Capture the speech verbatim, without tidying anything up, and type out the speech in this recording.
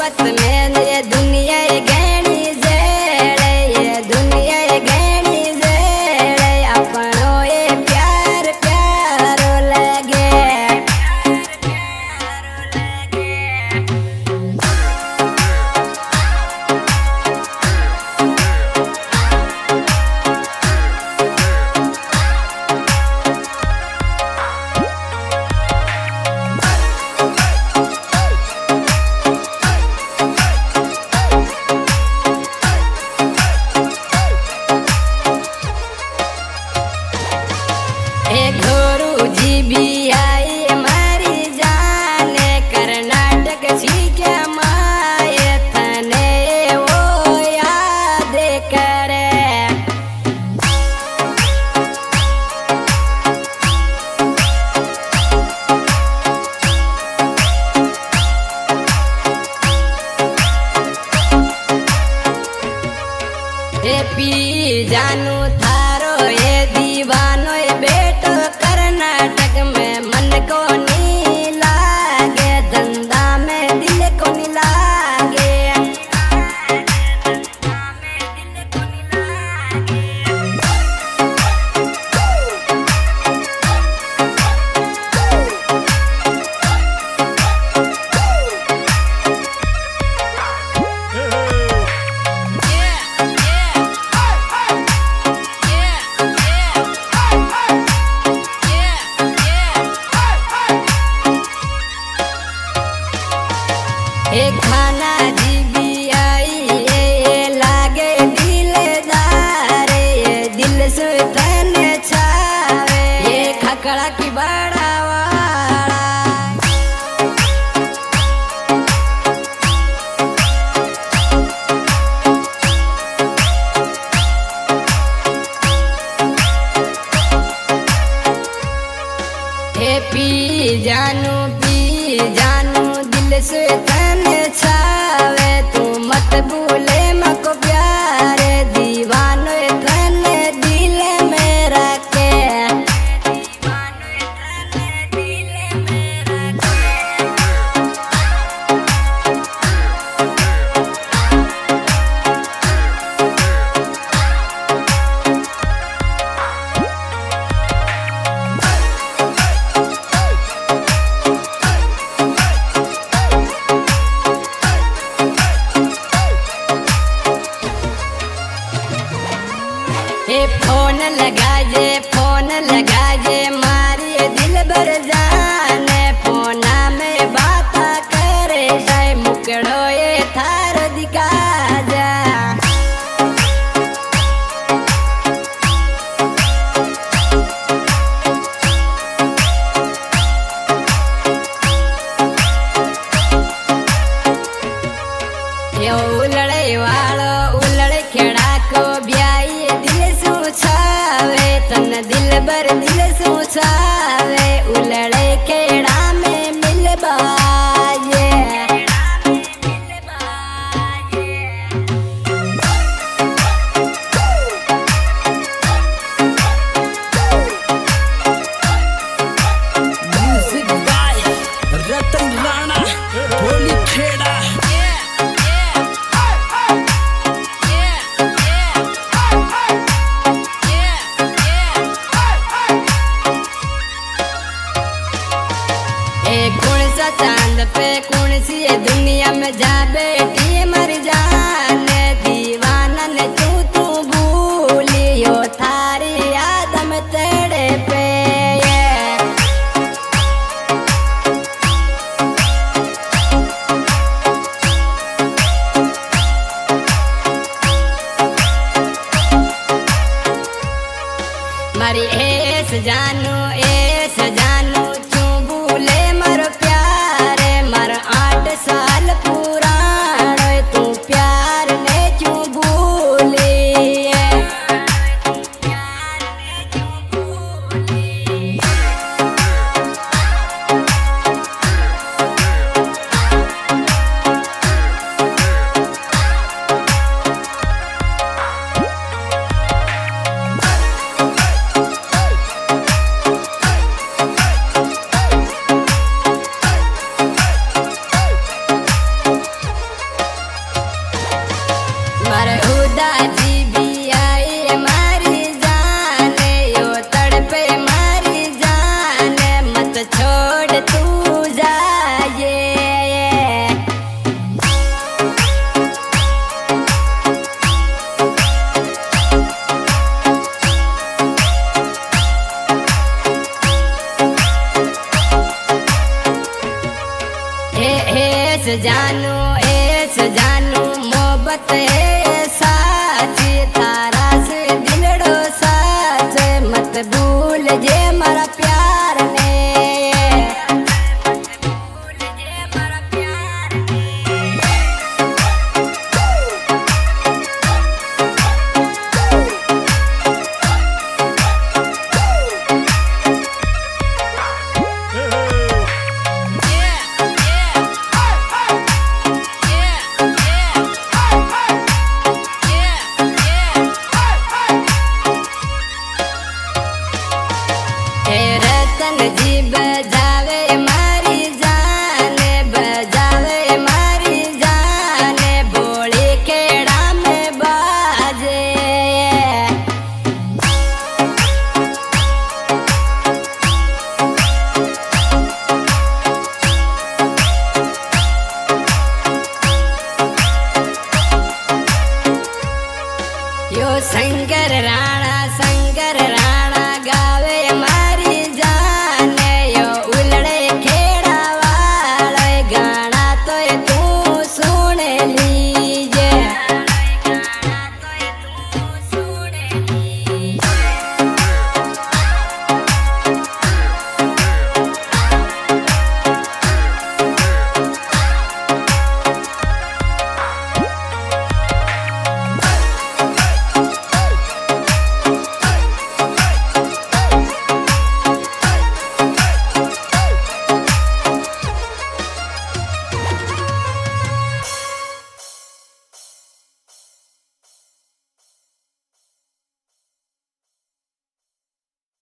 मोहब्बत में ये दुनिया गहनी जेड़े, ये दुनिया गहनी जेड़े, अपनो ये प्यार प्यारो लगे। गुरु जी भी आई हमारी जाने, कर्नाटक सीखे माए थने वो याद करे। ए पी जानू थारो ये दीवानो ये बेटो, कर्नाटक में मन को नहीं लागे, धंधा में दिल को नहीं लागे। एक खाना जी भी आई ये, ये लागे दिलदार, ये दिल से तन छावे, ये खकड़ा की बड़ा वाला। ए पी जानू पी जानू दिल से तन छावे, तू मत भूले मको प्यारे, दीवानो तन दिल में रखे। ए फोन लगा जे फोन लगा जे मारी दिल भर जाने, फोना में बात करे जाए, मुकड़ो ये थार दिखा जा। ये उलड़े वालो उलड़े खेड़ा को ब्याई, दिल सूछावे तन दिल भर दिल सूछावे, उलड़े खेड़ा में मिल बाजे। म्यूजिक बाय रतन राणा, होली खेड़ा। चांद पे कौन सी ये दुनिया में जा बेटी मर जाने, दीवाना ने तू तू भूलियो थारी याद में तेरे पे। मारी ऐस जानू ऐस जानू तू भूले मर प्यारे, मर आठ साल पुरानो तू प्यार ने क्यों भूली। जानू ऐस जानू मोहब्बत है